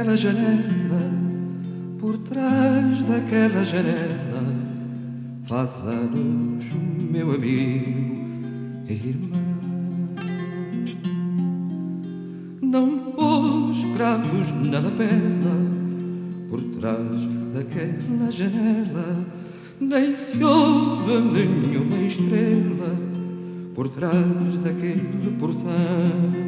daquela janela, por trás daquela janela, faz anos o meu amigo e irmão. Não pôs cravos na lapela, por trás daquela janela, nem se ouve nenhuma estrela, por trás daquele portão.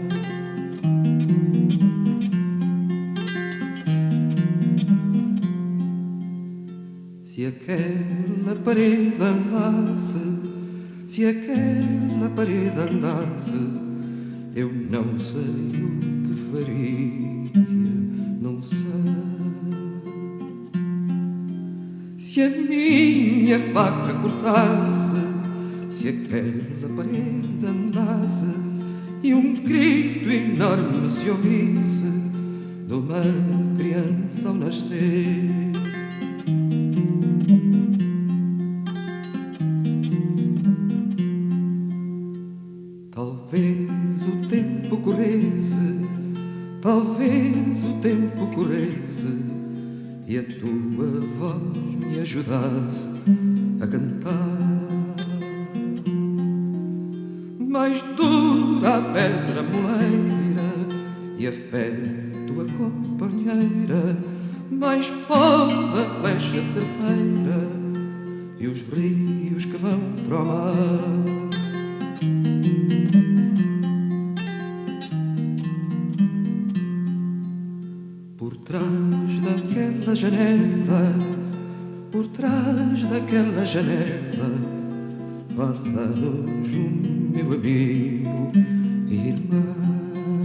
Se aquela parede andasse, se aquela parede andasse, eu não sei o que faria, não sei. Se a minha faca cortasse, se aquela parede andasse, e um grito enorme se ouvisse de uma criança ao nascer. Talvez o tempo corresse, talvez o tempo corresse, e a tua voz me ajudasse a cantar. Mais dura a pedra moleira e a fé tua companheira, mais pode a flecha certeira e os rios que vão para o mar. Por trás daquela janela, por trás daquela janela, faz anos o meu amigo e irmão.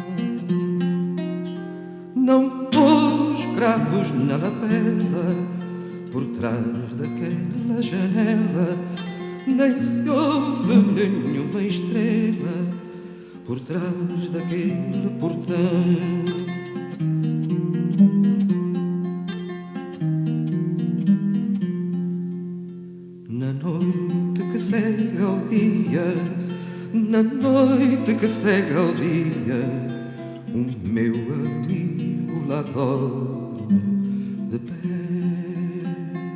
Não pôs cravos na lapela, por trás daquela janela, nem se ouve nenhuma estrela, por trás daquele portão. Na noite que segue ao dia, na noite que segue ao dia, o meu amigo lá dorme de pé,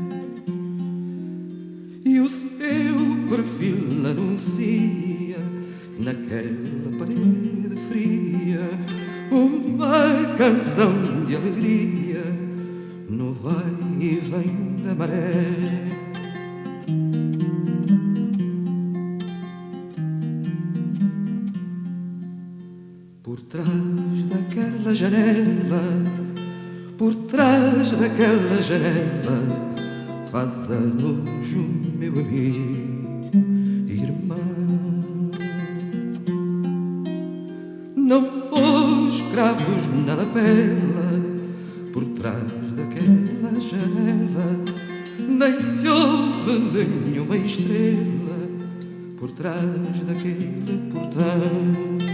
e o seu perfil anuncia naquela parede fria uma canção de alegria no vai e vem da maré. Por trás daquela janela, por trás daquela janela, faz anos o meu amigo e irmão. Não pôs cravos na lapela, por trás daquela janela, nem se ouve nenhuma estrela, por trás daquele portão.